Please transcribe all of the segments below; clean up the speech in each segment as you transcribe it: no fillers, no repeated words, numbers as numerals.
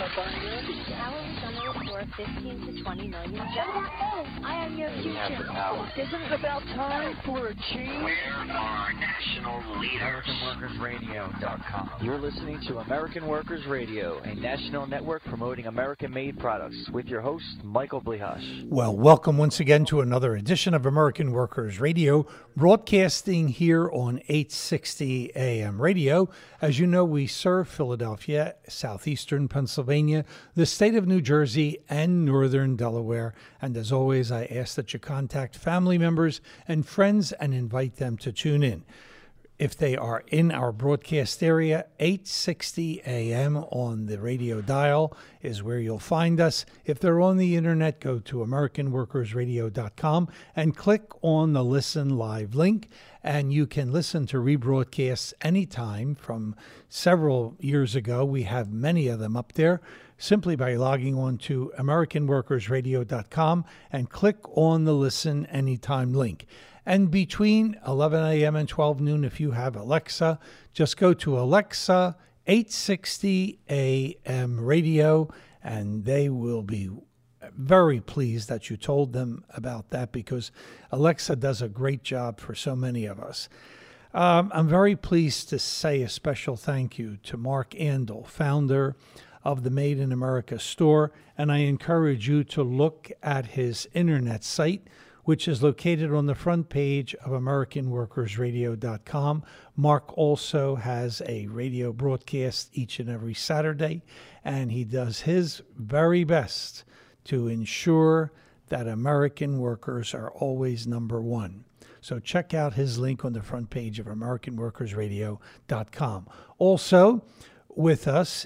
How are we going to restore 15 to 20 million jobs? I am your future. Isn't it about time for a change? Where are national leaders? AmericanWorkersRadio.com. You're listening to American Workers Radio, a national network promoting American-made products, with your host, Michael Blihash. Well, welcome once again to another edition of American Workers Radio, broadcasting here on 860 AM radio. As you know, we serve Philadelphia, southeastern Pennsylvania, the state of New Jersey, and northern Delaware. And as always, I ask that you contact family members and friends and invite them to tune in. If they are in our broadcast area, 860 AM on the radio dial is where you'll find us. If they're on the internet, go to AmericanWorkersRadio.com and click on the Listen Live link, and you can listen to rebroadcasts anytime from several years ago. We have many of them up there simply by logging on to AmericanWorkersRadio.com and click on the Listen Anytime link. And between 11 a.m. and 12 noon, if you have Alexa, just go to Alexa 860 AM radio, and they will be very pleased that you told them about that, because Alexa does a great job for so many of us. I'm very pleased to say a special thank you to Mark Andel, founder of the Made in America store, and I encourage you to look at his internet site, which is located on the front page of AmericanWorkersRadio.com. Mark also has a radio broadcast each and every Saturday, and he does his very best to ensure that American workers are always number one. So check out his link on the front page of AmericanWorkersRadio.com. Also with us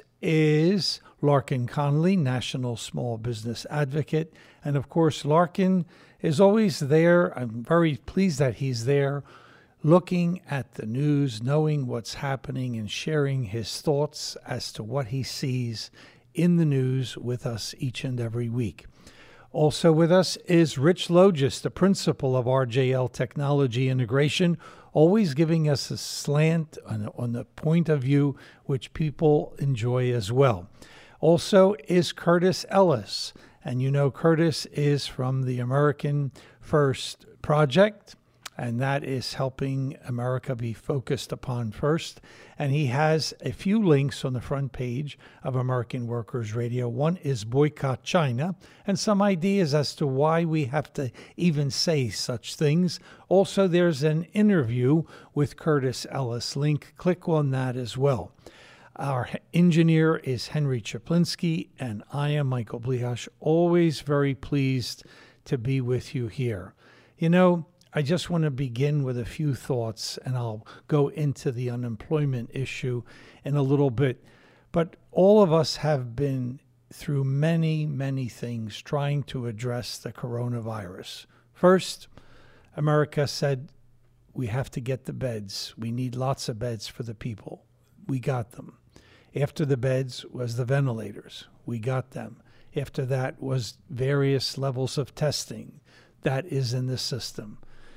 is Larkin Connolly, National Small Business Advocate. And of course, Larkin is always there. I'm very pleased that he's there, looking at the news, knowing what's happening, and sharing his thoughts as to what he sees in the news with us each and every week. Also with us is Rich Logis, the principal of RJL Technology Integration, always giving us a slant on the point of view which people enjoy as well. Also is Curtis Ellis, and you know Curtis is from the American First Project, and that is helping America be focused upon first. And he has a few links on the front page of American Workers Radio. One is Boycott China, and some ideas as to why we have to even say such things. Also, there's an interview with Curtis Ellis. Link, click on that as well. Our engineer is Henry Chaplinsky, and I am Michael Blihash, always very pleased to be with you here. You know, I just want to begin with a few thoughts, and I'll go into the unemployment issue in a little bit. But all of us have been through many, many things trying to address the coronavirus. First, America said we have to get the beds. We need lots of beds for the people. We got them. After the beds was the ventilators. We got them. After that was various levels of testing. That is in the system.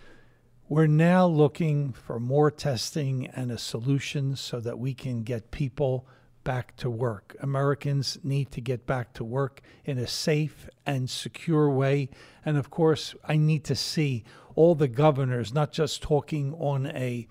We're now looking for more testing and a solution so that we can get people back to work. Americans need to get back to work in a safe and secure way. And of course, I need to see all the governors, not just talking on a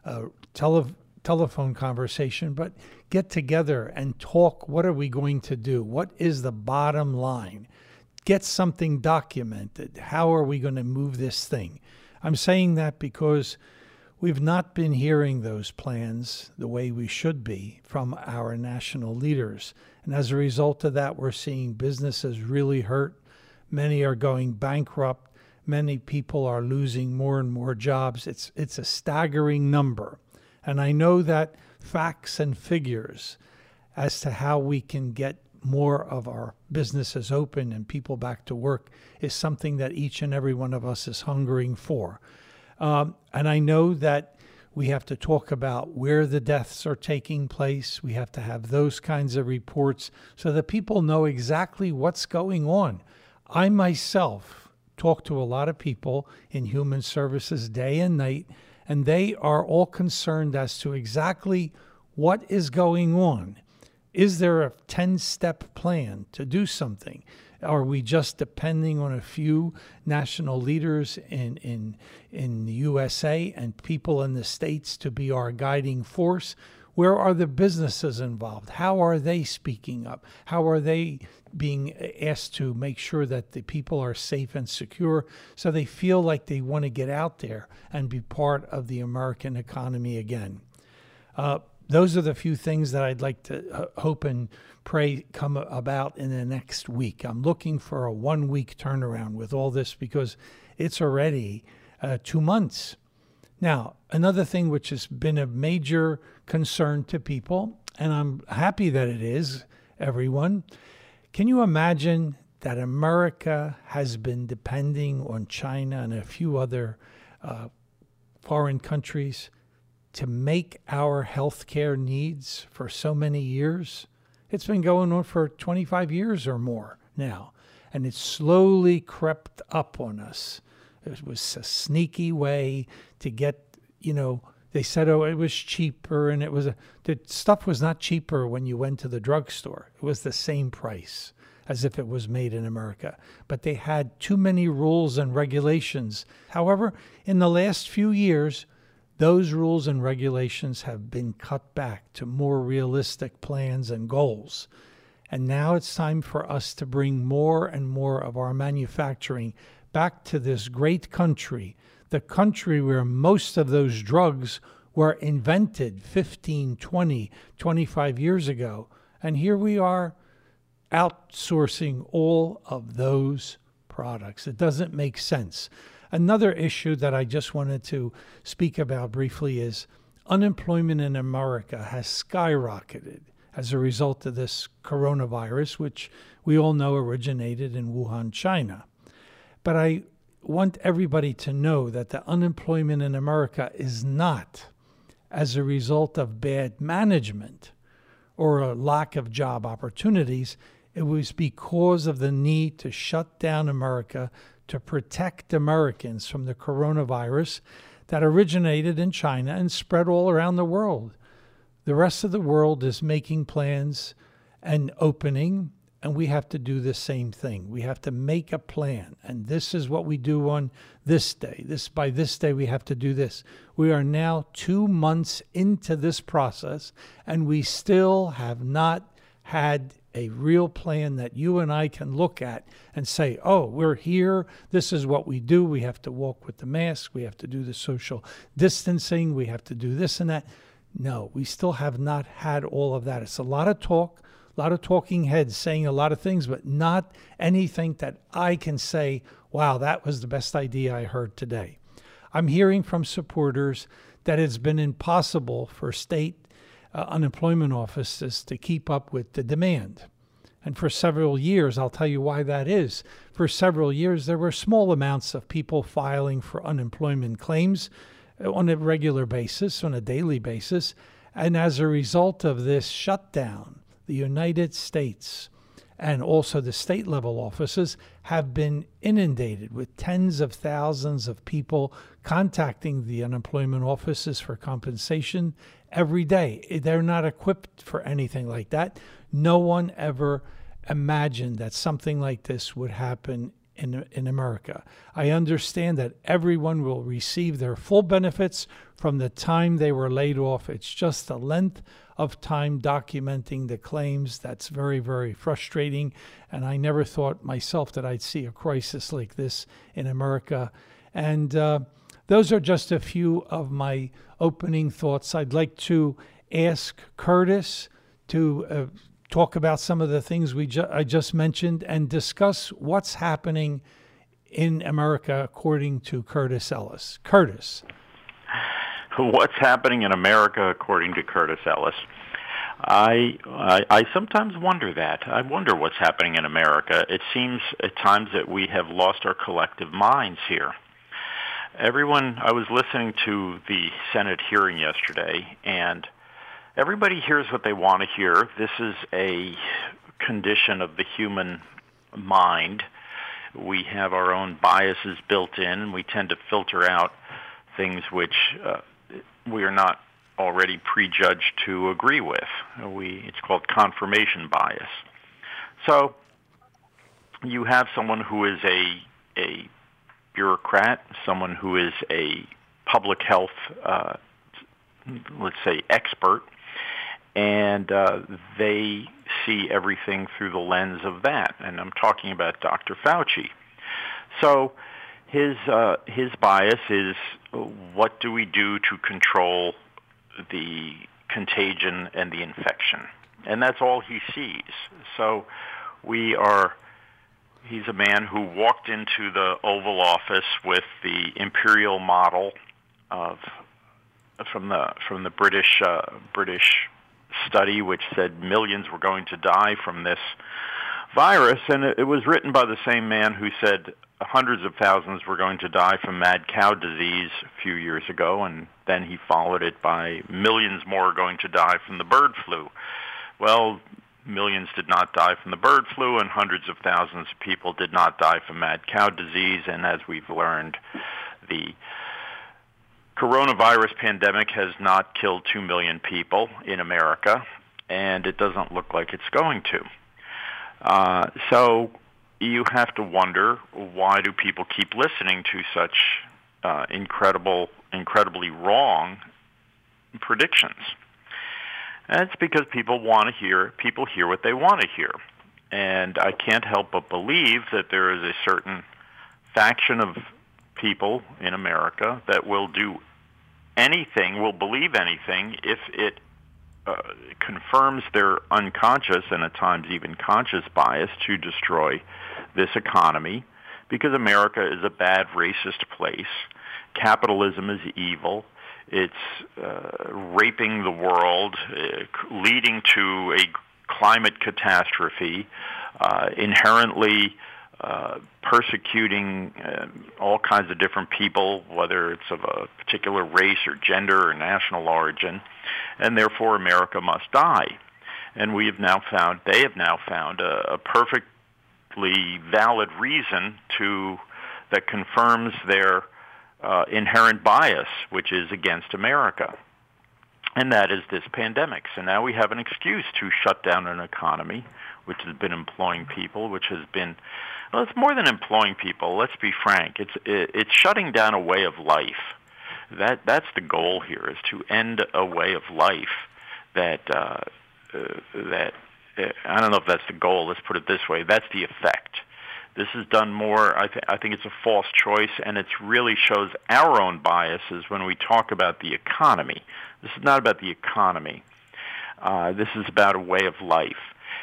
telephone conversation, but get together and talk. What are we going to do? What is the bottom line? Get something documented. How are we going to move this thing? I'm saying that because we've not been hearing those plans the way we should be from our national leaders. And as a result of that, we're seeing businesses really hurt. Many are going bankrupt. Many people are losing more and more jobs. It's a staggering number. And I know that facts and figures as to how we can get more of our businesses open and people back to work is something that each and every one of us is hungering for. And I know that we have to talk about where the deaths are taking place. We have to have those kinds of reports so that people know exactly what's going on. I myself talk to a lot of people in human services day and night, and they are all concerned as to exactly what is going on. Is there a 10-step plan to do something? Are we just depending on a few national leaders in the USA and people in the States to be our guiding force? Where are the businesses involved? How are they speaking up? How are they being asked to make sure that the people are safe and secure so they feel like they want to get out there and be part of the American economy again? Those are the few things that I'd like to hope and pray come about in the next week. I'm looking for a 1-week turnaround with all this because it's already 2 months. Now, another thing which has been a major concern to people, and I'm happy that it is, everyone, can you imagine that America has been depending on China and a few other foreign countries to make our healthcare needs for so many years? It's been going on for 25 years or more now, and it slowly crept up on us. It was a sneaky way to get, they said, oh, it was cheaper, and the stuff was not cheaper when you went to the drugstore. It was the same price as if it was made in America. But they had too many rules and regulations. However, in the last few years, those rules and regulations have been cut back to more realistic plans and goals. And now it's time for us to bring more and more of our manufacturing back to this great country, the country where most of those drugs were invented 15, 20, 25 years ago. And here we are outsourcing all of those products. It doesn't make sense. Another issue that I just wanted to speak about briefly is unemployment in America has skyrocketed as a result of this coronavirus, which we all know originated in Wuhan, China. But I want everybody to know that the unemployment in America is not as a result of bad management or a lack of job opportunities. It was because of the need to shut down America to protect Americans from the coronavirus that originated in China and spread all around the world. The rest of the world is making plans and opening, and we have to do the same thing. We have to make a plan, and this is what we do on this day. By this day, we have to do this. We are now 2 months into this process, and we still have not had a real plan that you and I can look at and say, oh, we're here. This is what we do. We have to walk with the mask. We have to do the social distancing. We have to do this and that. No, we still have not had all of that. It's a lot of talk, a lot of talking heads saying a lot of things, but not anything that I can say, wow, that was the best idea I heard today. I'm hearing from supporters that it's been impossible for state unemployment offices to keep up with the demand. And for several years, I'll tell you why that is. For several years, there were small amounts of people filing for unemployment claims on a regular basis, on a daily basis. And as a result of this shutdown, the United States and also the state level offices have been inundated with tens of thousands of people contacting the unemployment offices for compensation every day. They're not equipped for anything like that. No one ever imagined that something like this would happen in America. I understand that everyone will receive their full benefits from the time they were laid off. It's just the length of time documenting the claims that's very, very frustrating. And I never thought myself that I'd see a crisis like this in America. And those are just a few of my opening thoughts. I'd like to ask Curtis to talk about some of the things I just mentioned and discuss what's happening in America according to Curtis Ellis. Curtis. What's happening in America according to Curtis Ellis? I sometimes wonder that. I wonder what's happening in America. It seems at times that we have lost our collective minds here. I was listening to the Senate hearing yesterday, and everybody hears what they want to hear. This is a condition of the human mind. We have our own biases built in, and we tend to filter out things which we are not already prejudged to agree with. It's called confirmation bias. So you have someone who is a bureaucrat, someone who is a public health, let's say, expert, and they see everything through the lens of that. And I'm talking about Dr. Fauci. So his bias is, what do we do to control the contagion and the infection? And that's all he sees. So he's a man who walked into the Oval Office with the imperial model from the British study, which said millions were going to die from this virus, and it was written by the same man who said hundreds of thousands were going to die from mad cow disease a few years ago, and then he followed it by millions more are going to die from the bird flu. Well, millions did not die from the bird flu, and hundreds of thousands of people did not die from mad cow disease, and as we've learned, the coronavirus pandemic has not killed 2 million people in America, and it doesn't look like it's going to. So you have to wonder, why do people keep listening to such incredibly wrong predictions? And it's because people hear what they want to hear. And I can't help but believe that there is a certain faction of people in America that will do anything, will believe anything, if it confirms their unconscious and at times even conscious bias to destroy this economy, because America is a bad, racist place. Capitalism is evil. It's raping the world, leading to a climate catastrophe, inherently persecuting all kinds of different people, whether it's of a particular race or gender or national origin, and therefore America must die. And they have now found a perfectly valid reason that confirms their inherent bias, which is against America. And that is this pandemic. So now we have an excuse to shut down an economy, which has been employing people, which has been, well, it's more than employing people. Let's be frank. It's shutting down a way of life. That's the goal here, is to end a way of life that I don't know if that's the goal. Let's put it this way. That's the effect. This is done more, I think it's a false choice, and it really shows our own biases when we talk about the economy. This is not about the economy. This is about a way of life.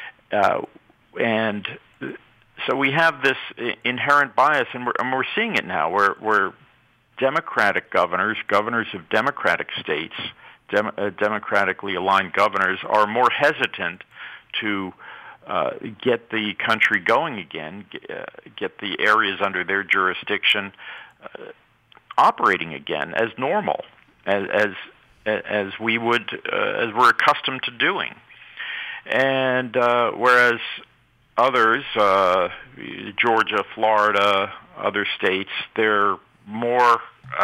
And so we have this inherent bias, and we're seeing it now, where Democratic governors of Democratic states, democratically aligned governors, are more hesitant to get the country going again, get the areas under their jurisdiction operating again as normal, as we would, as we're accustomed to doing. And whereas others, Georgia, Florida, other states, they're more,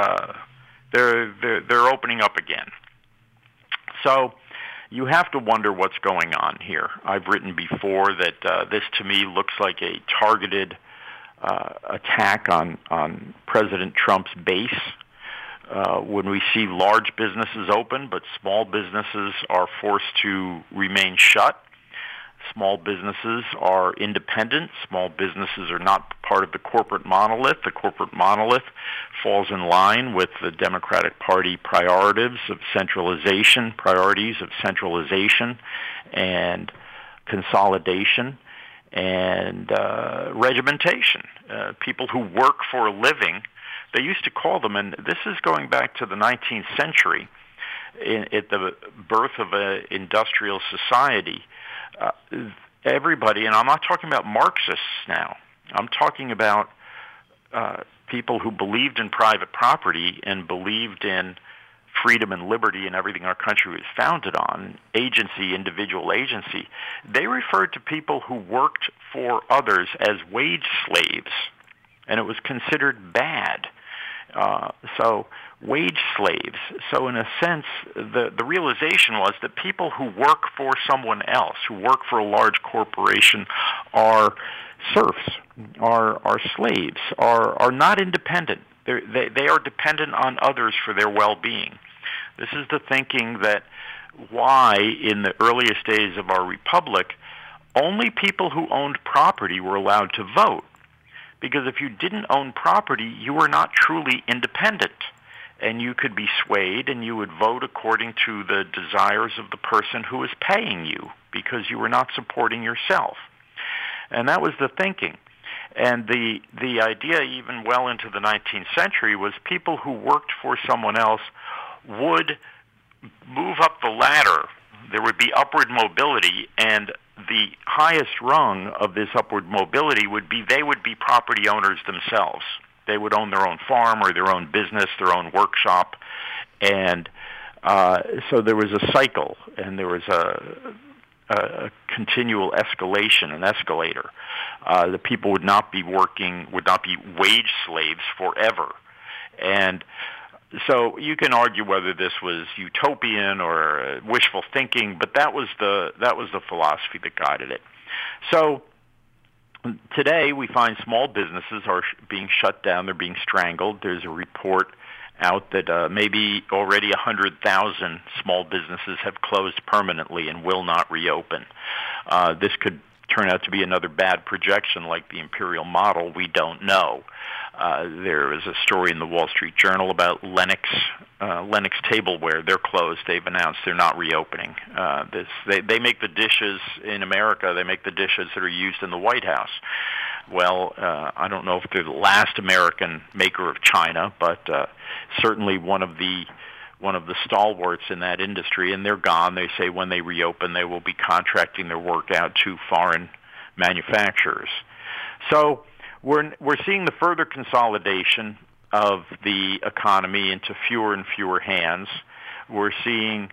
they're opening up again. So you have to wonder what's going on here. I've written before that this, to me, looks like a targeted attack on President Trump's base. When we see large businesses open, but small businesses are forced to remain shut. Small businesses are independent. Small businesses are not part of the corporate monolith. The corporate monolith falls in line with the Democratic Party priorities of centralization and consolidation and regimentation. People who work for a living, they used to call them, and this is going back to the 19th century, at the birth of an industrial society. Everybody, and I'm not talking about Marxists now, I'm talking about people who believed in private property and believed in freedom and liberty and everything our country was founded on, agency, individual agency. They referred to people who worked for others as wage slaves, and it was considered bad. So wage slaves. So in a sense, the realization was that people who work for someone else, who work for a large corporation, are serfs, are slaves, are not independent. They are dependent on others for their well-being. This is the thinking that why in the earliest days of our republic, only people who owned property were allowed to vote. Because if you didn't own property, you were not truly independent. And you could be swayed, and you would vote according to the desires of the person who was paying you, because you were not supporting yourself. And that was the thinking. And the idea, even well into the 19th century, was people who worked for someone else would move up the ladder. There would be upward mobility, and the highest rung of this upward mobility would be they would be property owners themselves. They would own their own farm or their own business, their own workshop. And so there was a cycle, and there was a continual escalation, an escalator. The people would not be wage slaves forever. And so you can argue whether this was utopian or wishful thinking, but that was the philosophy that guided it. So today we find small businesses are being shut down; they're being strangled. There's a report out that maybe already 100,000 small businesses have closed permanently and will not reopen. This could turn out to be another bad projection like the imperial model. We don't know. There is a story in the Wall Street Journal about Lennox Tableware. They're closed. They've announced they're not reopening. They make the dishes in America. They make the dishes that are used in the White House. Well, I don't know if they're the last American maker of china, but certainly one of the stalwarts in that industry, and they're gone. They say when they reopen, they will be contracting their work out to foreign manufacturers. So we're seeing the further consolidation of the economy into fewer and fewer hands. We're seeing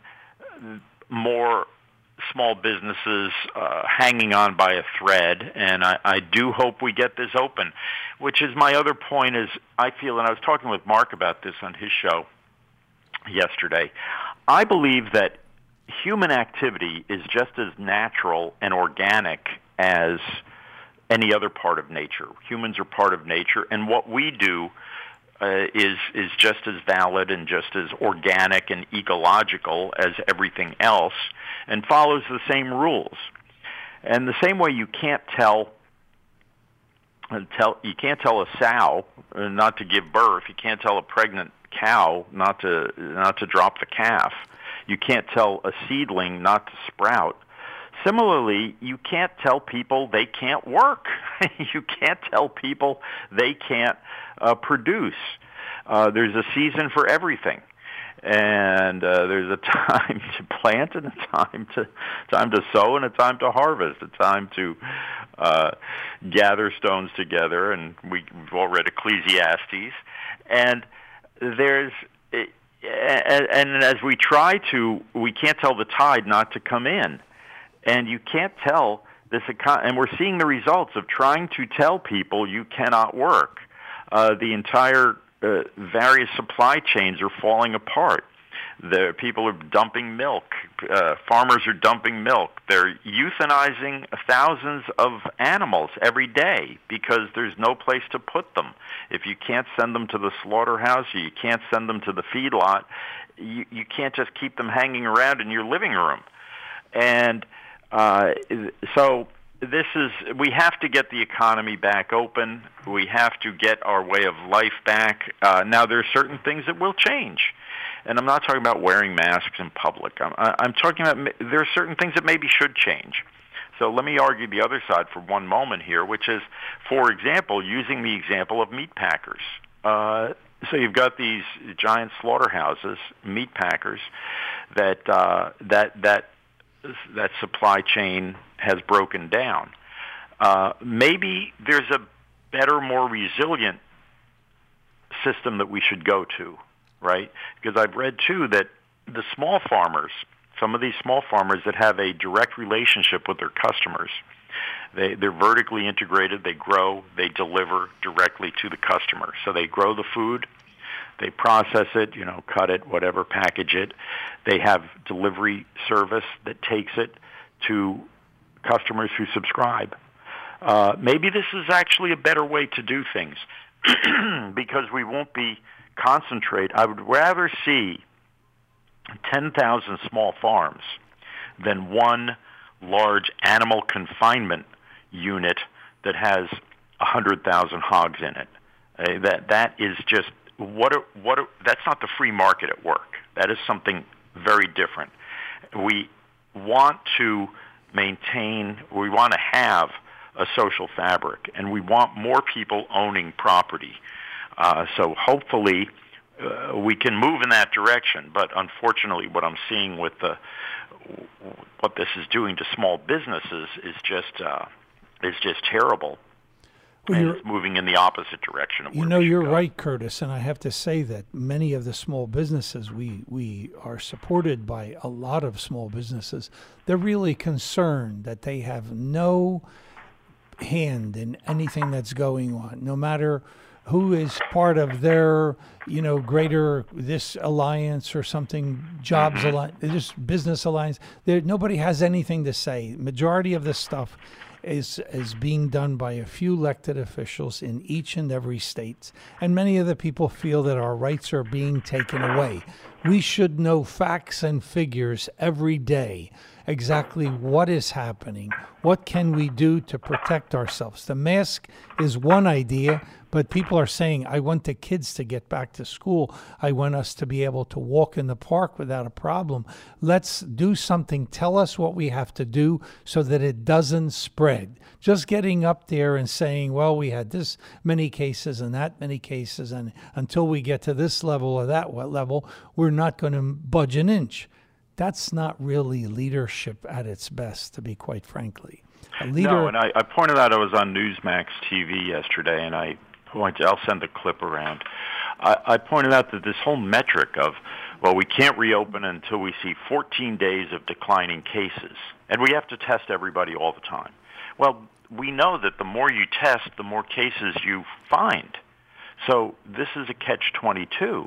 more small businesses hanging on by a thread, and I do hope we get this open, which is my other point is I feel, and I was talking with Mark about this on his show yesterday, I believe that human activity is just as natural and organic as any other part of nature. Humans are part of nature, and what we do is just as valid and just as organic and ecological as everything else, and follows the same rules. And the same way you can't tell a sow not to give birth. You can't tell a pregnant cow not to drop the calf. You can't tell a seedling not to sprout. Similarly, you can't tell people they can't work. You can't tell people they can't produce. There's a season for everything, and there's a time to plant and a time to sow and a time to harvest, a time to gather stones together. And we've all read Ecclesiastes, and there's. And as we can't tell the tide not to come in. And you can't tell this, and we're seeing the results of trying to tell people you cannot work. The entire various supply chains are falling apart. The people are dumping milk. Farmers are dumping milk. They're euthanizing thousands of animals every day because there's no place to put them. If you can't send them to the slaughterhouse, or you can't send them to the feedlot, you can't just keep them hanging around in your living room. And so we have to get the economy back open. We have to get our way of life back. Now, there are certain things that will change. And I'm not talking about wearing masks in public. I'm talking about there are certain things that maybe should change. So let me argue the other side for one moment here, which is, for example, using the example of meat packers. So you've got these giant slaughterhouses, meat packers, that supply chain has broken down. Maybe there's a better, more resilient system that we should go to, right? Because I've read, too, that the small farmers, some of these small farmers that have a direct relationship with their customers, they're vertically integrated, they grow, they deliver directly to the customer. So they grow the food, They process it, cut it, whatever, package it. They have delivery service that takes it to customers who subscribe. Maybe this is actually a better way to do things because we won't be concentrate. I would rather see 10,000 small farms than one large animal confinement unit that has 100,000 hogs in it. That is just that's not the free market at work. That is something very different. We want to have a social fabric, and we want more people owning property. So hopefully we can move in that direction. But unfortunately, what I'm seeing with what this is doing to small businesses is just terrible. Well, and it's moving in the opposite direction of where you're go. right, Curtis, and I have to say that many of the small businesses, we are supported by a lot of small businesses. They're really concerned that they have no hand in anything that's going on, no matter who is part of their, greater this alliance or something, jobs alliance, just business alliance. Nobody has anything to say. Majority of this stuff is being done by a few elected officials in each and every state. And many of the people feel that our rights are being taken away. We should know facts and figures every day, exactly what is happening. What can we do to protect ourselves? The mask is one idea, but people are saying, I want the kids to get back to school. I want us to be able to walk in the park without a problem. Let's do something. Tell us what we have to do so that it doesn't spread. Just getting up there and saying, well, we had this many cases and that many cases, and until we get to this level or that level, we're not going to budge an inch. That's not really leadership at its best, to be quite frankly. A leader. No, and I pointed out I was on Newsmax TV yesterday, and I'll send the clip around. I pointed out that this whole metric of, well, we can't reopen until we see 14 days of declining cases, and we have to test everybody all the time. Well, we know that the more you test, the more cases you find. So this is a catch-22.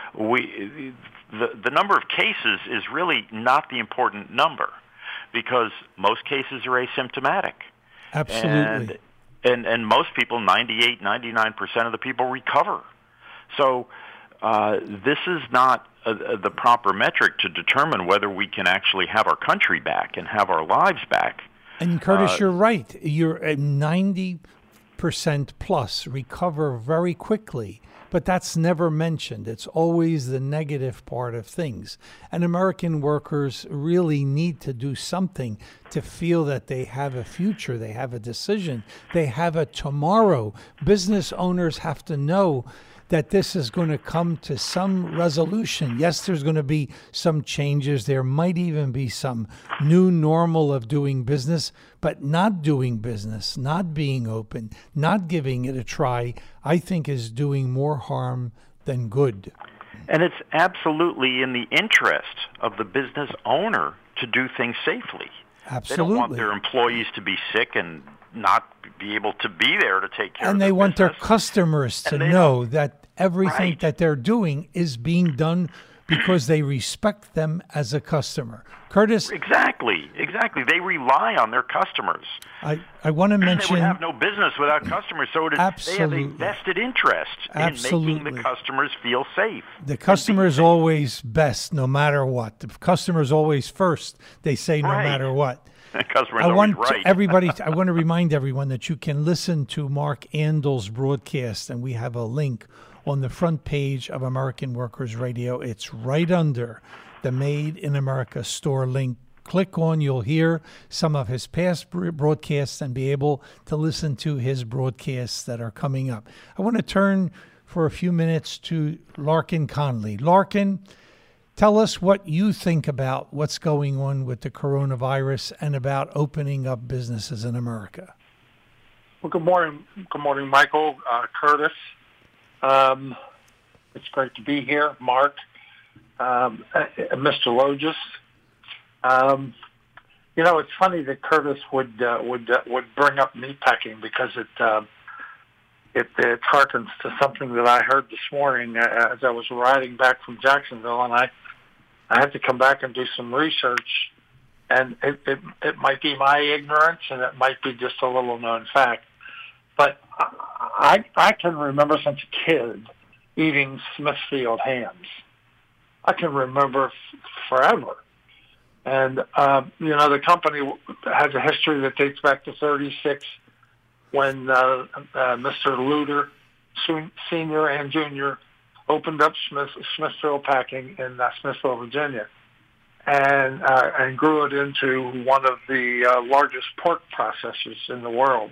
The number of cases is really not the important number because most cases are asymptomatic. Absolutely. And most people, 98, 99% of the people recover. So this is not the proper metric to determine whether we can actually have our country back and have our lives back. And Curtis, you're right. You're at 90% plus recover very quickly. But that's never mentioned. It's always the negative part of things. And American workers really need to do something to feel that they have a future, they have a decision, they have a tomorrow. Business owners have to know that this is going to come to some resolution. Yes, there's going to be some changes. There might even be some new normal of doing business, but not doing business, not being open, not giving it a try, I think is doing more harm than good. And it's absolutely in the interest of the business owner to do things safely. Absolutely. They don't want their employees to be sick and not be able to be there to take care of and their they want business. their customers to know that everything Right. that they're doing is being done because they respect them as a customer. Curtis? Exactly. They rely on their customers. I want to mention... They would have no business without customers, so they have Absolutely. a vested interest in making the customers feel safe. The customer is always best, no matter what. The customer is always first, they say, no Right. matter what. The customer's I want always right. I want to remind everyone that you can listen to Mark Andel's broadcast, and we have a link on the front page of American Workers Radio. It's right under the Made in America store link. Click on, you'll hear some of his past broadcasts and be able to listen to his broadcasts that are coming up. I want to turn for a few minutes to Larkin Conley. Larkin, tell us what you think about what's going on with the coronavirus and about opening up businesses in America. Well, good morning. Good morning, Michael, Curtis. It's great to be here, Mark, Mr. Logis. It's funny that Curtis would bring up meatpacking because it harkens to something that I heard this morning as I was riding back from Jacksonville, and I had to come back and do some research. And it might be my ignorance, and it might be just a little known fact, but I can remember since a kid eating Smithfield hams. I can remember forever. And, the company has a history that dates back to 1936 when Mr. Luder, Sr. and Jr., opened up Smithfield Packing in Smithville, Virginia, and grew it into one of the largest pork processors in the world.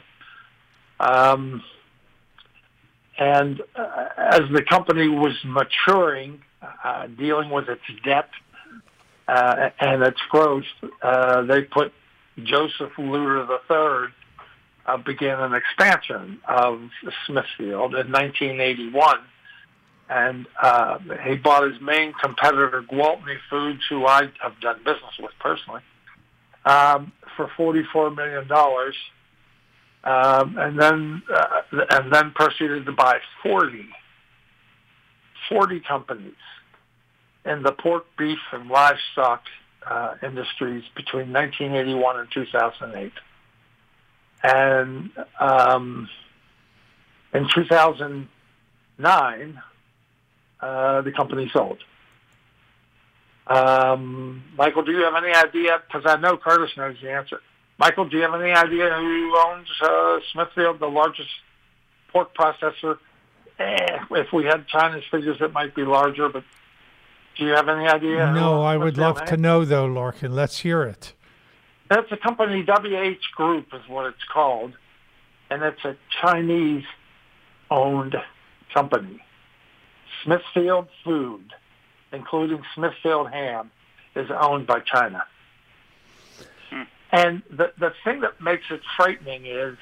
And as the company was maturing, dealing with its debt and its growth, they put Joseph Luder III began an expansion of Smithfield in 1981. And he bought his main competitor, Gwaltney Foods, who I have done business with personally, for $44 million, and then proceeded to buy 40 companies in the pork, beef, and livestock industries between 1981 and 2008. And in 2009, the company sold. Michael, do you have any idea? Because I know Curtis knows the answer. Michael, do you have any idea who owns Smithfield, the largest pork processor? If we had China's figures, it might be larger, but do you have any idea? No, I would love to know, though, Larkin. Let's hear it. That's a company, WH Group is what it's called, and it's a Chinese-owned company. Smithfield Food, including Smithfield Ham, is owned by China. And the thing that makes it frightening is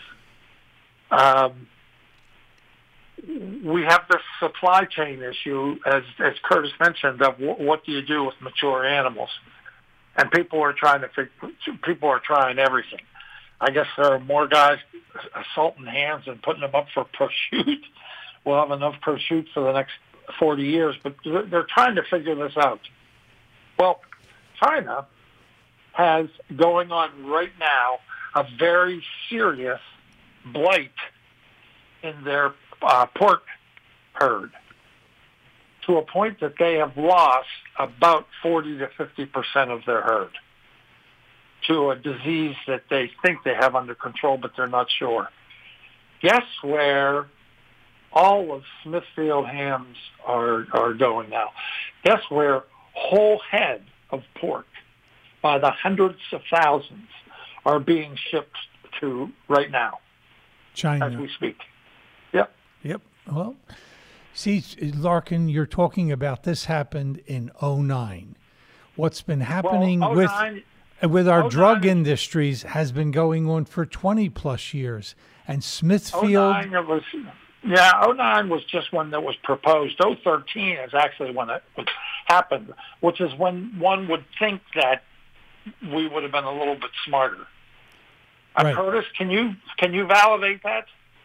we have this supply chain issue, as Curtis mentioned, of what do you do with mature animals? And people are trying everything. I guess there are more guys assaulting hams and putting them up for prosciutto. We'll have enough prosciutto for the next 40 years, but they're trying to figure this out. Well, China has going on right now a very serious blight in their pork herd, to a point that they have lost about 40 to 50% of their herd to a disease that they think they have under control, but they're not sure. Guess where all of Smithfield hams are going now? Guess where whole head of pork by the hundreds of thousands are being shipped to right now? China. As we speak. Yep. Well, see, Larkin, you're talking about this happened in 2009. What's been happening with our drug industries has been going on for 20 plus years. And Smithfield... 2009 was just one that was proposed. 2013 is actually when it happened, which is when one would think that we would have been a little bit smarter. Right. Curtis, can you validate that?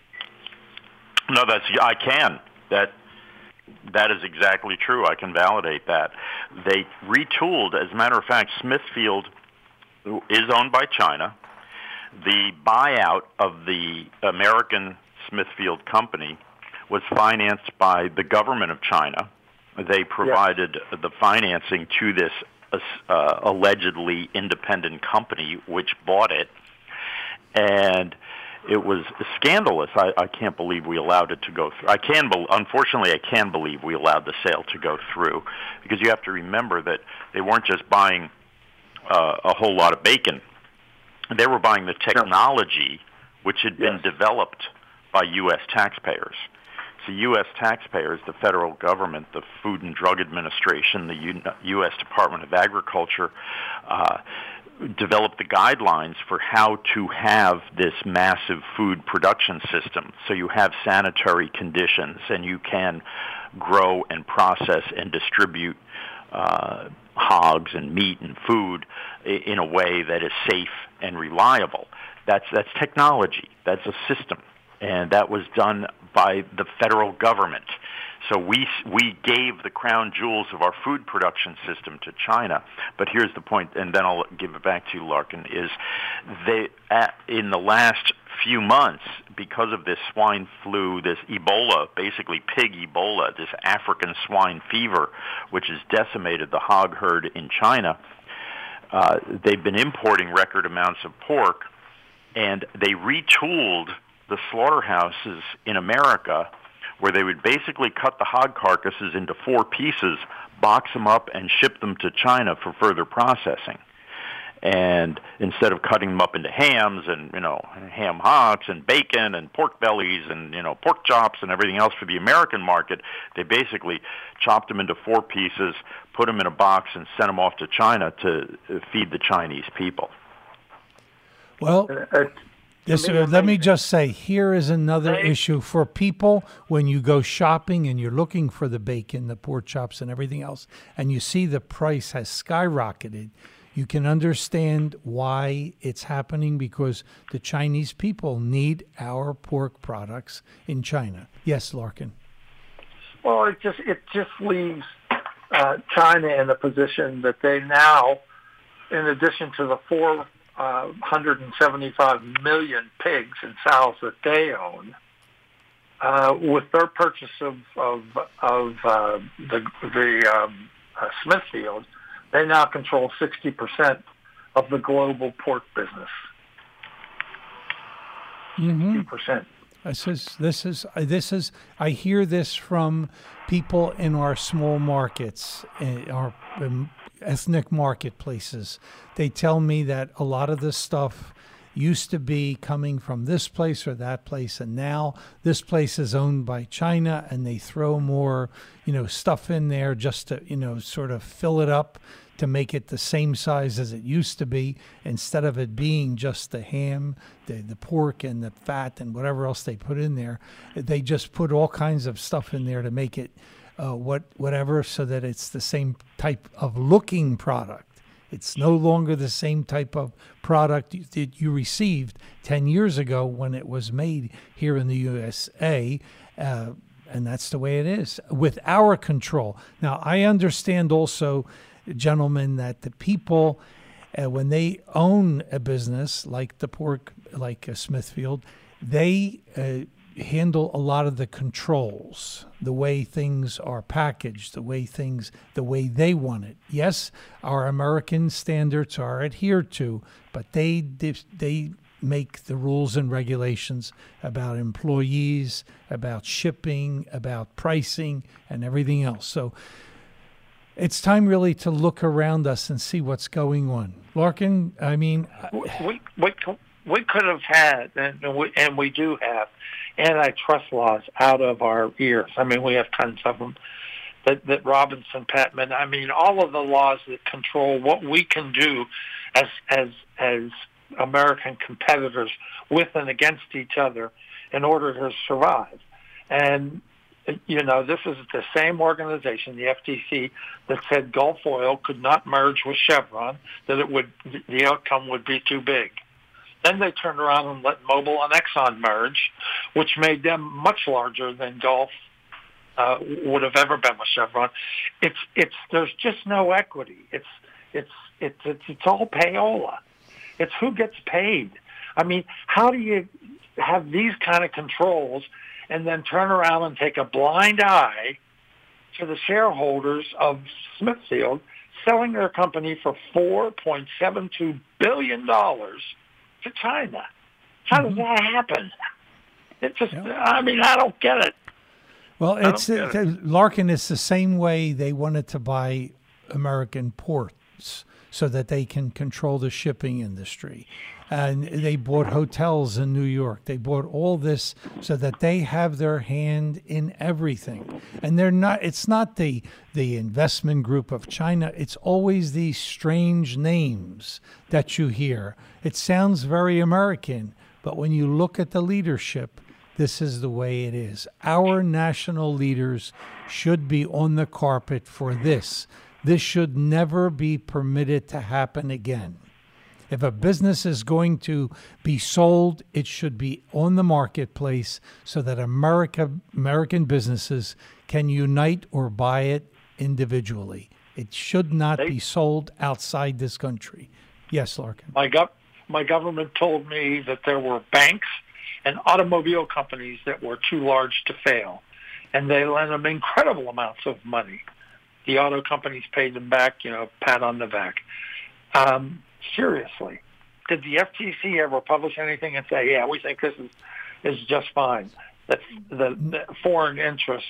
No, I can. That is exactly true. I can validate that. They retooled. As a matter of fact, Smithfield is owned by China. The buyout of the American Smithfield company was financed by the government of China. They provided the financing to this allegedly independent company, which bought it. And it was scandalous. I can't believe we allowed it to go through. Unfortunately, I can believe we allowed the sale to go through, because you have to remember that they weren't just buying a whole lot of bacon. They were buying the technology which had been developed by U.S. taxpayers. So U.S. taxpayers, the federal government, the Food and Drug Administration, the U.S. Department of Agriculture, developed the guidelines for how to have this massive food production system. So you have sanitary conditions, and you can grow and process and distribute hogs and meat and food in a way that is safe and reliable. That's technology. That's a system. and that was done by the federal government. So we gave the crown jewels of our food production system to China. But here's the point, and then I'll give it back to you, Larkin, is in the last few months, because of this swine flu, this Ebola, basically pig Ebola, this African swine fever, which has decimated the hog herd in China, they've been importing record amounts of pork, and they retooled the slaughterhouses in America where they would basically cut the hog carcasses into 4 pieces, box them up, and ship them to China for further processing. And instead of cutting them up into hams and, ham hocks and bacon and pork bellies and, pork chops and everything else for the American market, they basically chopped them into 4 pieces, put them in a box, and sent them off to China to feed the Chinese people. Well, let me just say, here is another issue for people when you go shopping and you're looking for the bacon, the pork chops, and everything else, and you see the price has skyrocketed. You can understand why it's happening, because the Chinese people need our pork products in China. Yes, Larkin. Well, it just leaves China in a position that they now, in addition to the 475 million pigs and sows that they own, with their purchase of Smithfield, they now control 60% of the global pork business. 60%. This is. I hear this from people in our small markets, our ethnic marketplaces. They tell me that a lot of this stuff used to be coming from this place or that place, and now this place is owned by China, and they throw more, stuff in there just to, sort of fill it up to make it the same size as it used to be, instead of it being just the ham, the pork, and the fat, and whatever else they put in there. They just put all kinds of stuff in there to make it whatever, so that it's the same type of looking product. It's no longer the same type of product that you received 10 years ago when it was made here in the USA, and that's the way it is with our control. Now, I understand also, gentlemen, that the people, when they own a business like the pork, like Smithfield, they handle a lot of the controls, the way things are packaged, the way they want it. Yes, our American standards are adhered to, but they make the rules and regulations about employees, about shipping, about pricing, and everything else. So it's time really to look around us and see what's going on. Larkin, I mean, we could have had, and we do have, antitrust laws out of our ears. I mean, we have tons of them. That Robinson, Patman, I mean, all of the laws that control what we can do as American competitors with and against each other in order to survive. And this is the same organization, the FTC, that said Gulf Oil could not merge with Chevron, that the outcome would be too big. Then they turned around and let Mobil and Exxon merge, which made them much larger than Gulf would have ever been with Chevron. There's just no equity. It's all payola. It's who gets paid. I mean, how do you have these kind of controls and then turn around and take a blind eye to the shareholders of Smithfield, selling their company for $4.72 billion to China? How does that happen? It just, I mean, I don't get it. Well, Larkin, it's the same way they wanted to buy American ports so that they can control the shipping industry. And they bought hotels in New York. They bought all this so that they have their hand in everything. And it's not the investment group of China. It's always these strange names that you hear. It sounds very American, but when you look at the leadership, this is the way it is. Our national leaders should be on the carpet for this. This should never be permitted to happen again. If a business is going to be sold, it should be on the marketplace so that American businesses can unite or buy it individually. It should not be sold outside this country. Yes, Larkin. My government told me that there were banks and automobile companies that were too large to fail, and they lent them incredible amounts of money. The auto companies paid them back, pat on the back. Seriously, did the FTC ever publish anything and say, yeah, we think this is just fine? That the foreign interests,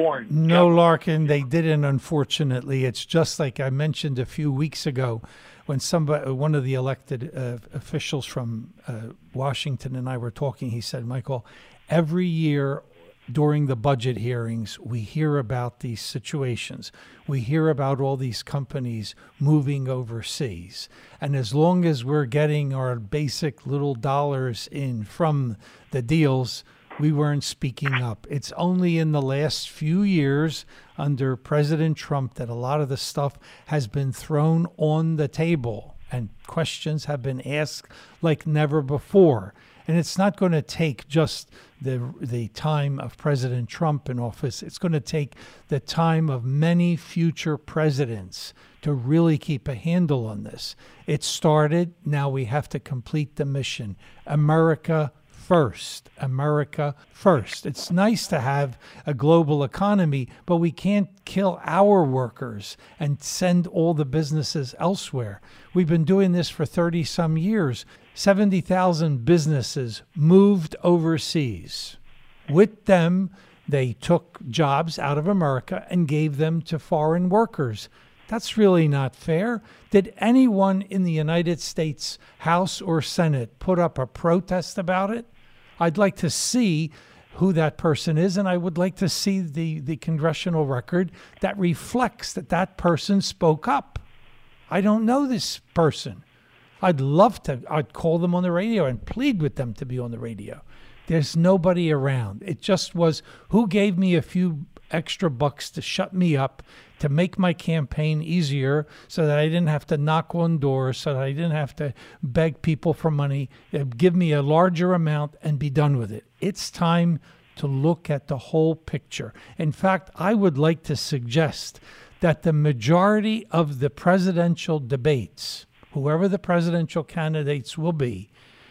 No, Larkin, they didn't, unfortunately. It's just like I mentioned a few weeks ago when one of the elected officials from Washington and I were talking. He said, Michael, every year during the budget hearings, we hear about these situations. We hear about all these companies moving overseas. And as long as we're getting our basic little dollars in from the deals, we weren't speaking up. It's only in the last few years under President Trump that a lot of the stuff has been thrown on the table and questions have been asked like never before. And it's not going to take just the time of President Trump in office. It's going to take the time of many future presidents to really keep a handle on this. It started. Now we have to complete the mission. America first. America first. It's nice to have a global economy, but we can't kill our workers and send all the businesses elsewhere. We've been doing this for 30-some years. 70,000 businesses moved overseas. With them, they took jobs out of America and gave them to foreign workers. That's really not fair. Did anyone in the United States House or Senate put up a protest about it? I'd like to see who that person is, and I would like to see the congressional record that reflects that person spoke up. I don't know this person. I'd call them on the radio and plead with them to be on the radio. There's nobody around. It just was who gave me a few extra bucks to shut me up, to make my campaign easier so that I didn't have to knock on doors, so that I didn't have to beg people for money. Give me a larger amount and be done with it. It's time to look at the whole picture. In fact, I would like to suggest that the majority of the presidential debates, whoever the presidential candidates will be,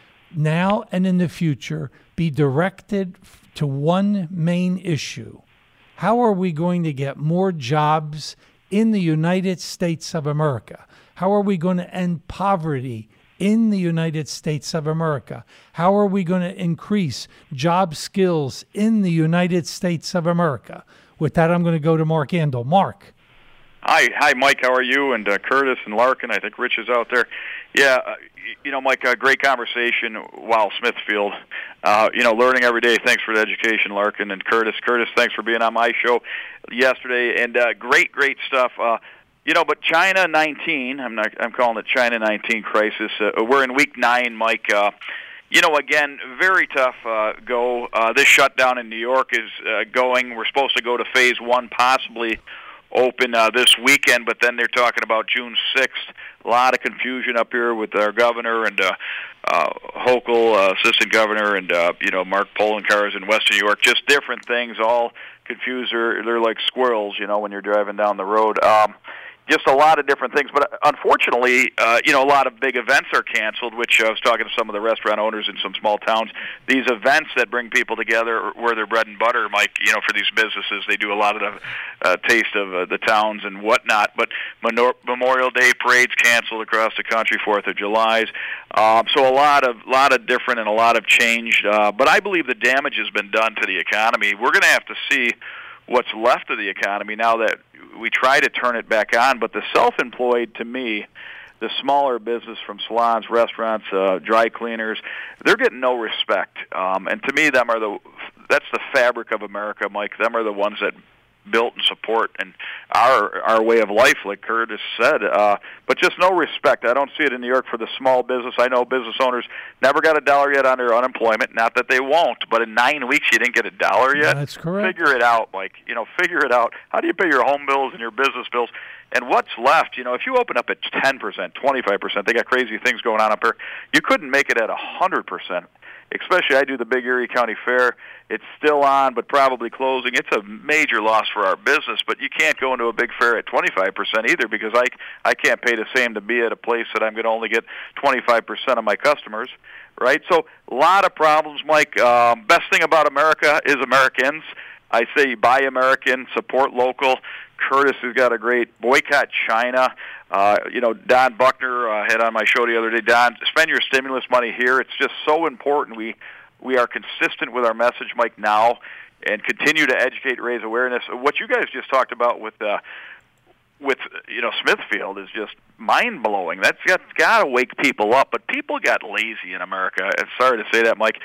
now and in the future, be directed to one main issue. How are we going to get more jobs in the United States of America? How are we going to end poverty in the United States of America? How are we going to increase job skills in the United States of America? With that, I'm going to go to Mark Andel. Mark. Hi, Mike. How are you? And Curtis and Larkin. I think Rich is out there. Yeah, Mike, great conversation. Wow, Smithfield. Learning every day. Thanks for the education, Larkin and Curtis. Curtis, thanks for being on my show yesterday. And great stuff. But China 19. I'm calling it China 19 crisis. We're in week 9, Mike. Again, very tough go. This shutdown in New York is going. We're supposed to go to phase 1, possibly open this weekend, but then they're talking about June 6th. A lot of confusion up here with our governor and Hochul, assistant governor, and Mark Poloncarz in Western New York. Just different things, all confused. They're like squirrels, when you're driving down the road. Just a lot of different things, but unfortunately, a lot of big events are canceled, which I was talking to some of the restaurant owners in some small towns. These events that bring people together were their bread and butter, Mike, for these businesses. They do a lot of the taste of the towns and whatnot, but Memorial Day parades canceled across the country, 4th of July's. So a lot of different and a lot of change, but I believe the damage has been done to the economy. We're going to have to see what's left of the economy now that we try to turn it back on. But the self-employed, to me, the smaller business from salons, restaurants, dry cleaners, they're getting no respect. And to me, that's the fabric of America, Mike. Them are the ones that built and support and our way of life, like Curtis said, but just no respect. I don't see it in New York for the small business. I know business owners never got $1 yet on their unemployment. Not that they won't, but in 9 weeks you didn't get $1 yet. That's correct. Figure it out, Mike. Figure it out. How do you pay your home bills and your business bills? And what's left, if you open up at 10%, 25%, they got crazy things going on up there, you couldn't make it at 100%. Especially, I do the big Erie County Fair. It's still on, but probably closing. It's a major loss for our business, but you can't go into a big fair at 25% either, because I can't pay the same to be at a place that I'm going to only get 25% of my customers, right? So a lot of problems, Mike. Best thing about America is Americans. I say buy American, support local. Curtis has got a great boycott China. Don Buckner had on my show the other day. Don, spend your stimulus money here. It's just so important. We are consistent with our message, Mike, now, and continue to educate, raise awareness. What you guys just talked about with Smithfield is just mind-blowing. That's got to wake people up, but people got lazy in America. I'm sorry to say that, Mike.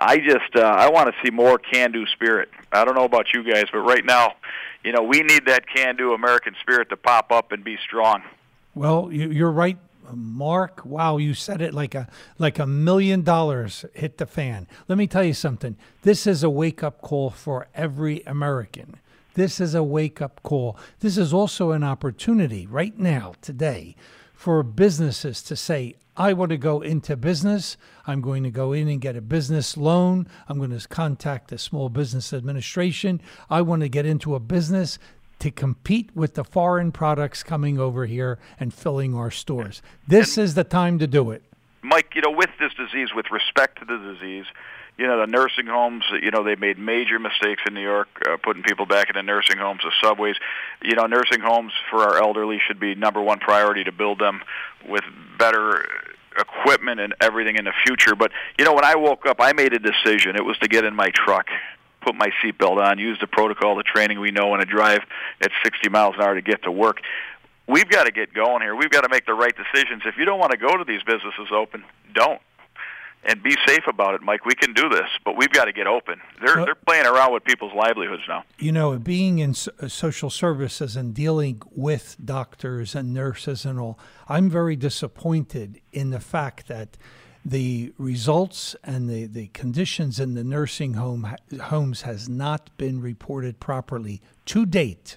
I want to see more can-do spirit. I don't know about you guys, but right now, we need that can-do American spirit to pop up and be strong. Well, you're right, Mark. Wow, you said it like $1 million hit the fan. Let me tell you something. This is a wake-up call for every American. This is a wake-up call. This is also an opportunity right now, today, for businesses to say, I want to go into business. I'm going to go in and get a business loan. I'm going to contact the Small Business Administration. I want to get into a business to compete with the foreign products coming over here and filling our stores. This is the time to do it. Mike, with this disease, with respect to the disease, the nursing homes, they made major mistakes in New York, putting people back into nursing homes, the subways. Nursing homes for our elderly should be number one priority to build them with better equipment and everything in the future. But, when I woke up, I made a decision. It was to get in my truck, put my seatbelt on, use the protocol, the training we know, and drive at 60 miles an hour to get to work. We've got to get going here. We've got to make the right decisions. If you don't want to go to these businesses open, don't. And be safe about it, Mike. We can do this, but we've got to get open. They're playing around with people's livelihoods now. Being in social services and dealing with doctors and nurses and all, I'm very disappointed in the fact that the results and the conditions in the nursing homes has not been reported properly to date.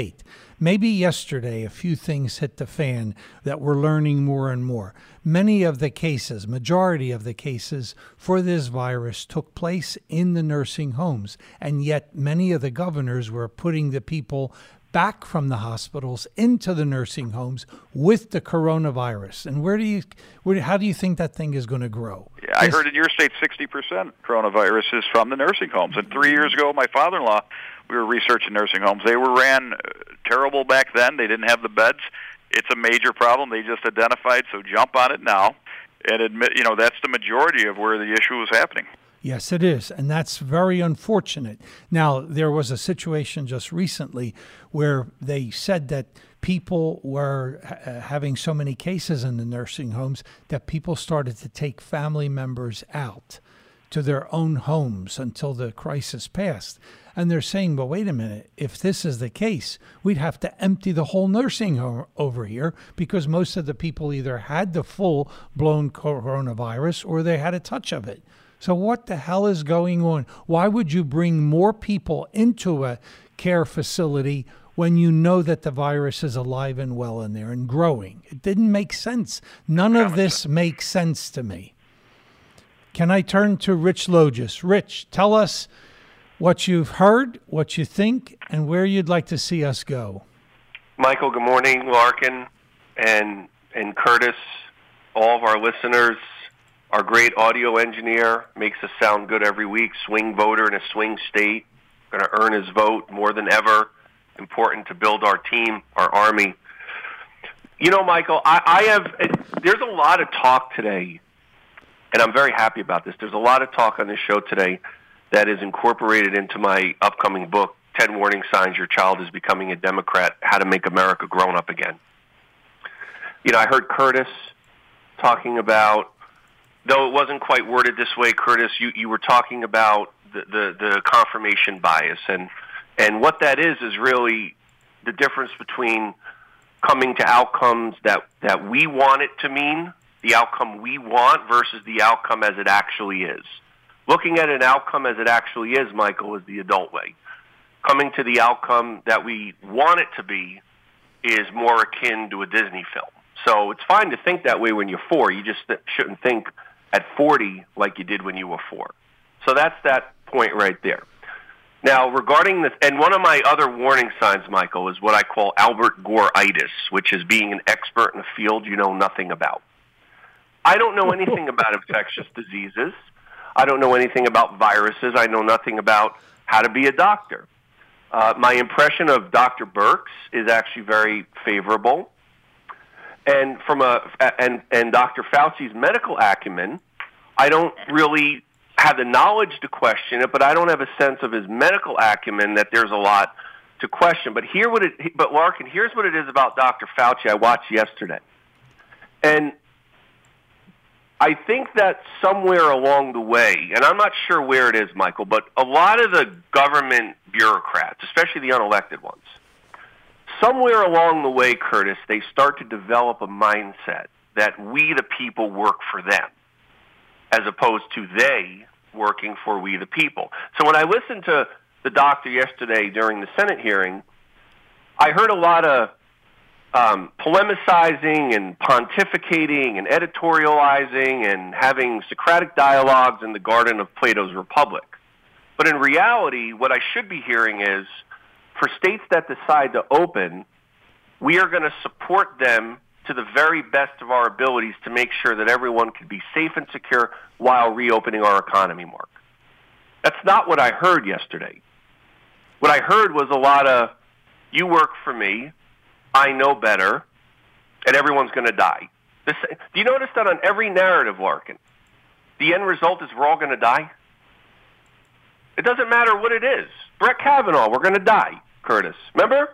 Maybe yesterday a few things hit the fan that we're learning more and more. Majority of the cases for this virus took place in the nursing homes, and yet many of the governors were putting the people back from the hospitals into the nursing homes with the coronavirus. And how do you think that thing is going to grow? Yeah, I heard in your state 60% coronavirus is from the nursing homes. And 3 years ago, my father-in-law, we were researching nursing homes. They were ran terrible back then. They didn't have the beds. It's a major problem. They just identified, so jump on it now and admit, that's the majority of where the issue was happening. Yes, it is, and that's very unfortunate. Now, there was a situation just recently where they said that people were having so many cases in the nursing homes that people started to take family members out to their own homes until the crisis passed. And they're saying, well, wait a minute, if this is the case, we'd have to empty the whole nursing home over here because most of the people either had the full-blown coronavirus or they had a touch of it. So what the hell is going on? Why would you bring more people into a care facility when you know that the virus is alive and well in there and growing? It didn't make sense. None of this makes sense to me. Can I turn to Rich Logis? Rich, tell us what you've heard, what you think, and where you'd like to see us go. Michael, good morning. Larkin and Curtis, all of our listeners. Our great audio engineer makes us sound good every week. Swing voter in a swing state, going to earn his vote more than ever. Important to build our team, our army. Michael, there's a lot of talk today, and I'm very happy about this. There's a lot of talk on this show today that is incorporated into my upcoming book, 10 Warning Signs Your Child is Becoming a Democrat, How to Make America Grown Up Again. I heard Curtis talking about, though it wasn't quite worded this way, Curtis, you were talking about the confirmation bias. And what that is really the difference between coming to outcomes that we want it to mean, the outcome we want, versus the outcome as it actually is. Looking at an outcome as it actually is, Michael, is the adult way. Coming to the outcome that we want it to be is more akin to a Disney film. So it's fine to think that way when you're 4. You just shouldn't think at 40 like you did when you were 4. So that's that point right there. Now, regarding this, and one of my other warning signs, Michael, is what I call Albert Gore-itis, which is being an expert in a field you know nothing about. I don't know anything about infectious diseases. I don't know anything about viruses. I know nothing about how to be a doctor. My impression of Dr. Birx is actually very favorable. And from and Dr. Fauci's medical acumen, I don't really have the knowledge to question it, but I don't have a sense of his medical acumen that there's a lot to question. But Larkin, here's what it is about Dr. Fauci I watched yesterday. And I think that somewhere along the way, and I'm not sure where it is, Michael, but a lot of the government bureaucrats, especially the unelected ones, somewhere along the way, Curtis, they start to develop a mindset that we the people work for them, as opposed to they working for we the people. So when I listened to the doctor yesterday during the Senate hearing, I heard a lot of polemicizing and pontificating and editorializing and having Socratic dialogues in the garden of Plato's Republic. But in reality, what I should be hearing is, for states that decide to open, we are going to support them to the very best of our abilities to make sure that everyone can be safe and secure while reopening our economy, Mark. That's not what I heard yesterday. What I heard was a lot of, you work for me, I know better, and everyone's going to die. Do you notice that on every narrative, Larkin, the end result is we're all going to die? It doesn't matter what it is. Brett Kavanaugh, we're going to die, Curtis. Remember?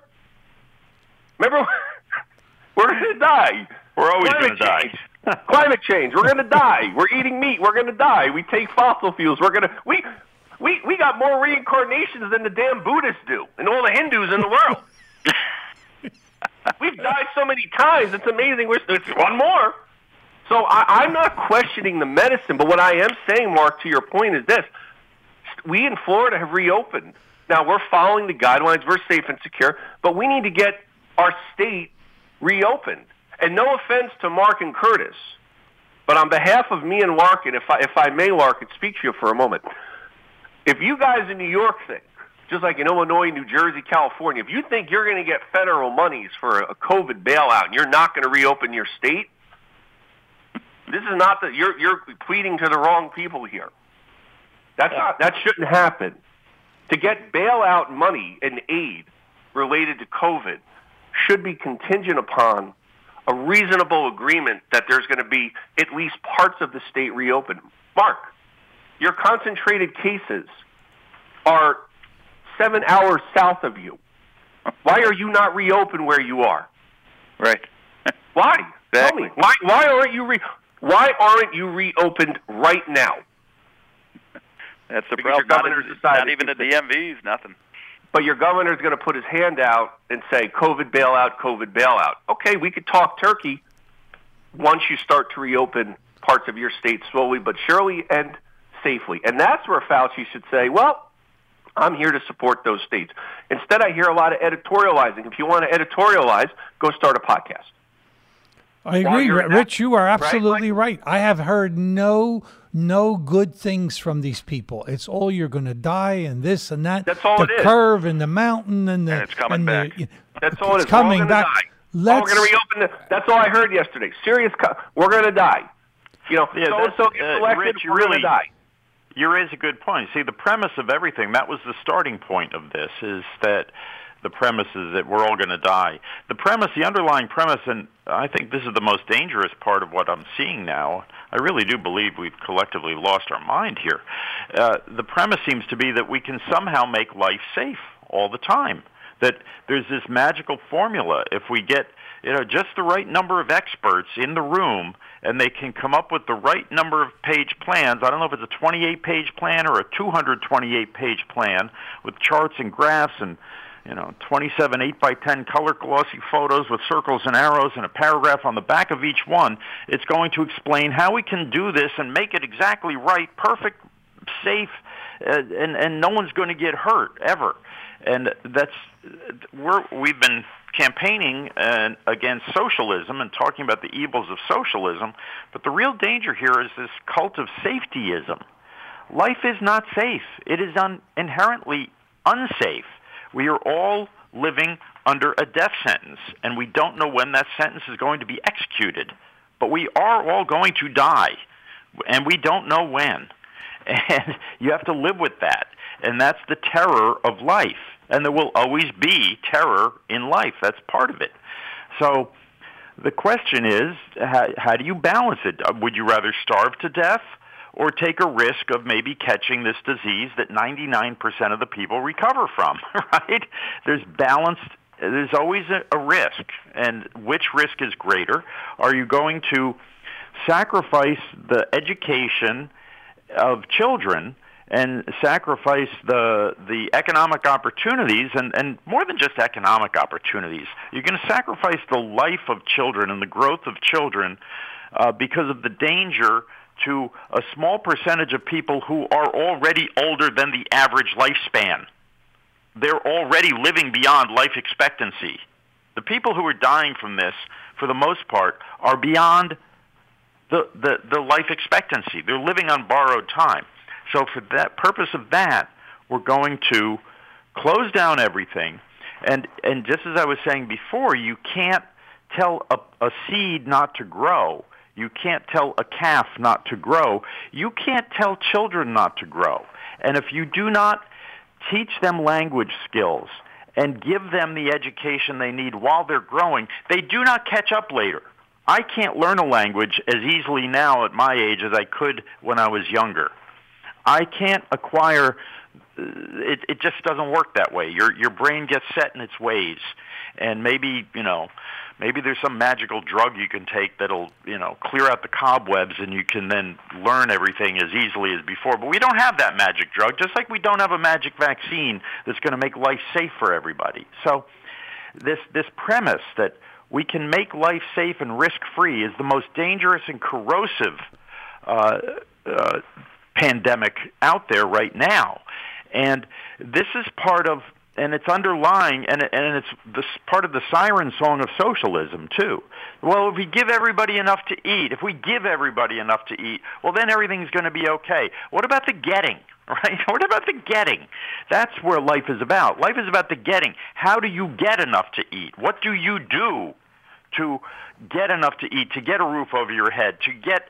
We're going to die. We're always going to die. Climate change. We're going to die. We're eating meat. We're going to die. We take fossil fuels. We're going to. We got more reincarnations than the damn Buddhists do, and all the Hindus in the world. We've died so many times. It's amazing. It's one more. So I'm not questioning the medicine, but what I am saying, Mark, to your point, is this: we in Florida have reopened. Now we're following the guidelines. We're safe and secure, but we need to get our state reopened. And no offense to Mark and Curtis, but on behalf of me and Larkin, if I may, Larkin, speak to you for a moment. If you guys in New York think, just like in Illinois, New Jersey, California, if you think you're going to get federal monies for a COVID bailout and you're not going to reopen your state, this is not that you're pleading to the wrong people here. That shouldn't happen. To get bailout money and aid related to COVID should be contingent upon a reasonable agreement that there's going to be at least parts of the state reopened. Mark, your concentrated cases are 7 hours south of you. Why are you not reopened where you are? Right. Why? Exactly. Tell me. Why aren't you reopened right now? That's the because problem. Not even the DMVs, nothing. But your governor's going to put his hand out and say, COVID bailout, COVID bailout. Okay, we could talk turkey once you start to reopen parts of your state slowly but surely and safely. And that's where Fauci should say, well, I'm here to support those states. Instead, I hear a lot of editorializing. If you want to editorialize, go start a podcast. I agree, Rich. You are absolutely right. I have heard no good things from these people. It's all you're going to die and this and that. That's all it is. The curve and the mountain and it's coming back. That's all it is. It's coming back. We're going to reopen. That's all I heard yesterday. We're going to die. So-and-so gets elected, Rich, we're going to die. You raise a good point. See, the premise of everything, that was the starting point of this, is that the premise is that we're all going to die. The underlying premise, and I think this is the most dangerous part of what I'm seeing now, I really do believe we've collectively lost our mind here. The premise seems to be that we can somehow make life safe all the time, that there's this magical formula. If we get just the right number of experts in the room, and they can come up with the right number of page plans. I don't know if it's a 28-page plan or a 228-page plan with charts and graphs and 27 8x10 color glossy photos with circles and arrows and a paragraph on the back of each one. It's going to explain how we can do this and make it exactly right, perfect, safe, and no one's going to get hurt ever. And we've been campaigning against socialism and talking about the evils of socialism, but the real danger here is this cult of safetyism. Life is not safe. It is inherently unsafe. We are all living under a death sentence, and we don't know when that sentence is going to be executed. But we are all going to die, and we don't know when. And you have to live with that, and that's the terror of life. And there will always be terror in life. That's part of it. So the question is, how do you balance it? Would you rather starve to death or take a risk of maybe catching this disease that 99% of the people recover from, right? There's always a risk. And which risk is greater? Are you going to sacrifice the education of children and sacrifice the economic opportunities, and more than just economic opportunities? You're going to sacrifice the life of children and the growth of children because of the danger to a small percentage of people who are already older than the average lifespan. They're already living beyond life expectancy. The people who are dying from this, for the most part, are beyond the life expectancy. They're living on borrowed time. So for that purpose of that, we're going to close down everything. And just as I was saying before, you can't tell a seed not to grow. You can't tell a calf not to grow. You can't tell children not to grow. And if you do not teach them language skills and give them the education they need while they're growing, they do not catch up later. I can't learn a language as easily now at my age as I could when I was younger. I can't acquire, it just doesn't work that way. Your brain gets set in its ways. And maybe there's some magical drug you can take that'll, clear out the cobwebs and you can then learn everything as easily as before. But we don't have that magic drug, just like we don't have a magic vaccine that's going to make life safe for everybody. So this premise that we can make life safe and risk-free is the most dangerous and corrosive pandemic out there right now. And this is part of, and it's underlying, and it's this part of the siren song of socialism, too. Well, if we give everybody enough to eat, well, then everything's going to be okay. What about the getting, right? What about the getting? That's where life is about. Life is about the getting. How do you get enough to eat? What do you do to get enough to eat, to get a roof over your head, to get...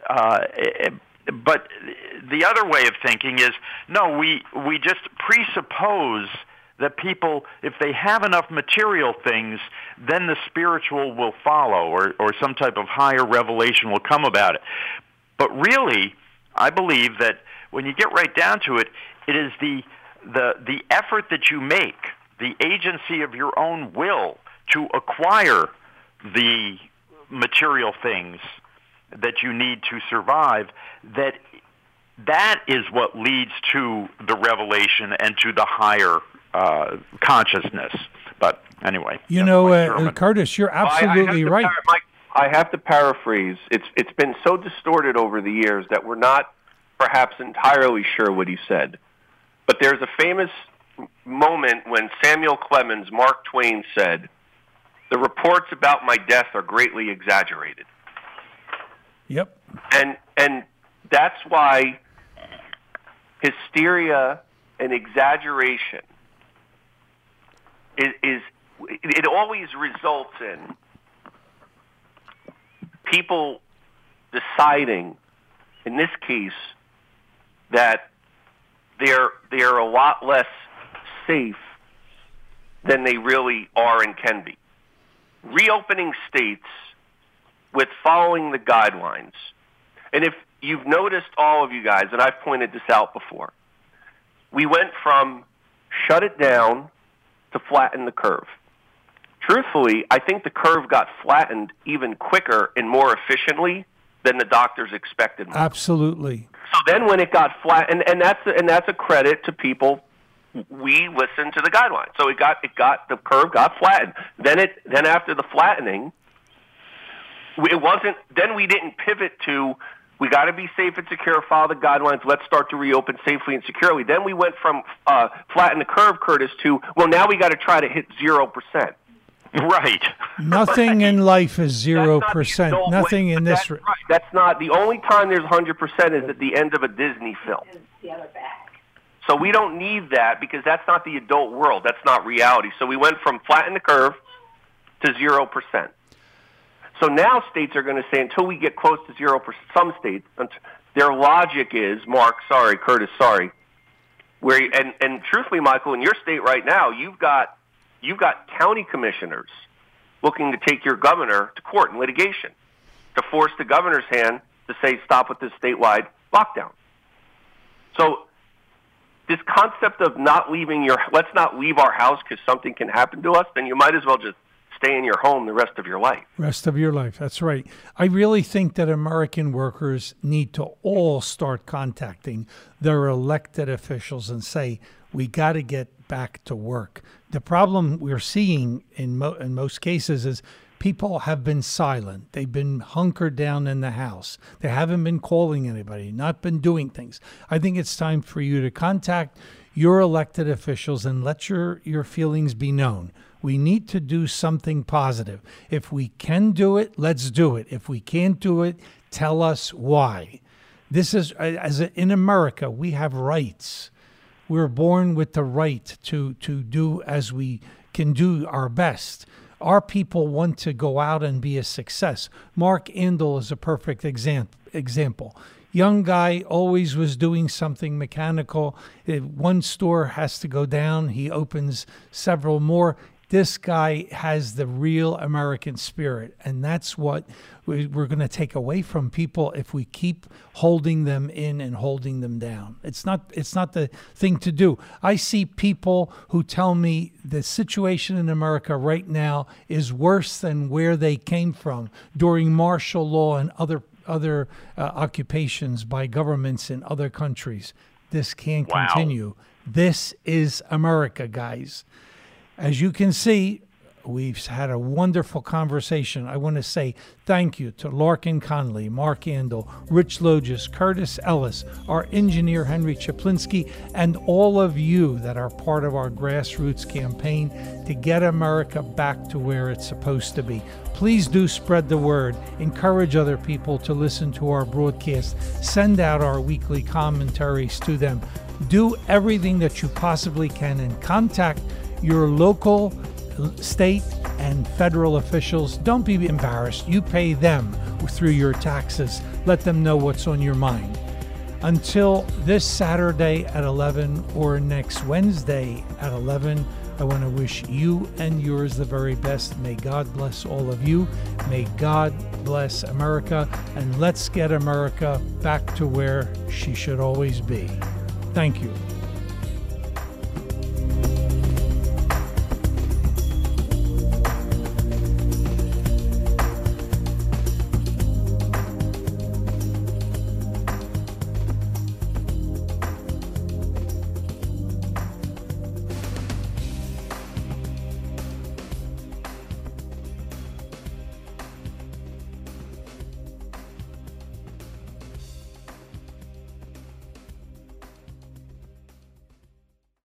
But the other way of thinking is, no, we just presuppose that people, if they have enough material things, then the spiritual will follow, or some type of higher revelation will come about it. But really, I believe that when you get right down to it, it is the effort that you make, the agency of your own will to acquire the material things that you need to survive, that is what leads to the revelation and to the higher consciousness. But anyway, Curtis, you're absolutely right. I have to paraphrase. It's been so distorted over the years that we're not perhaps entirely sure what he said. But there's a famous moment when Samuel Clemens, Mark Twain, said, "The reports about my death are greatly exaggerated." Yep. And that's why hysteria and exaggeration it always results in people deciding, in this case, that they're a lot less safe than they really are and can be. Reopening states with following the guidelines. And if you've noticed, all of you guys, and I've pointed this out before, we went from shut it down to flatten the curve. Truthfully, I think the curve got flattened even quicker and more efficiently than the doctors expected. Absolutely. So then when it got flat, and that's a credit to people, we listened to the guidelines. So the curve got flattened. Then after the flattening, it wasn't. Then we didn't pivot to we got to be safe and secure. Follow the guidelines. Let's start to reopen safely and securely. Then we went from flatten the curve, Curtis, to now we got to try to hit 0%. Right. Nothing in life is 0%. Nothing in this. That's right. That's not the only time there's 100% is at the end of a Disney film. So we don't need that because that's not the adult world. That's not reality. So we went from flatten the curve to 0%. So now states are going to say until we get close to 0%, some states, their logic is, Curtis, where and truthfully, Michael, in your state right now, you've got county commissioners looking to take your governor to court in litigation to force the governor's hand to say stop with this statewide lockdown. So this concept of let's not leave our house because something can happen to us, then you might as well just stay in your home the rest of your life. Rest of your life, that's right. I really think that American workers need to all start contacting their elected officials and say, we got to get back to work. The problem we're seeing in most cases is people have been silent. They've been hunkered down in the house. They haven't been calling anybody, not been doing things. I think it's time for you to contact your elected officials and let your feelings be known. We need to do something positive. If we can do it, let's do it. If we can't do it, tell us why. This is, in America, we have rights. We're born with the right to do as we can do our best. Our people want to go out and be a success. Mark Andel is a perfect example. Young guy, always was doing something mechanical. If one store has to go down, he opens several more. This guy has the real American spirit, and that's what we're going to take away from people if we keep holding them in and holding them down. It's not the thing to do. I see people who tell me the situation in America right now is worse than where they came from during martial law and other occupations by governments in other countries. This can't continue. This is America, guys. As you can see, we've had a wonderful conversation. I want to say thank you to Larkin Conley, Mark Andel, Rich Logis, Curtis Ellis, our engineer Henry Chaplinsky, and all of you that are part of our grassroots campaign to get America back to where it's supposed to be. Please do spread the word. Encourage other people to listen to our broadcast. Send out our weekly commentaries to them. Do everything that you possibly can and contact your local, state, and federal officials. Don't be embarrassed. You pay them through your taxes. Let them know what's on your mind. Until this Saturday at 11 or next Wednesday at 11, I want to wish you and yours the very best. May God bless all of you. May God bless America. And let's get America back to where she should always be. Thank you.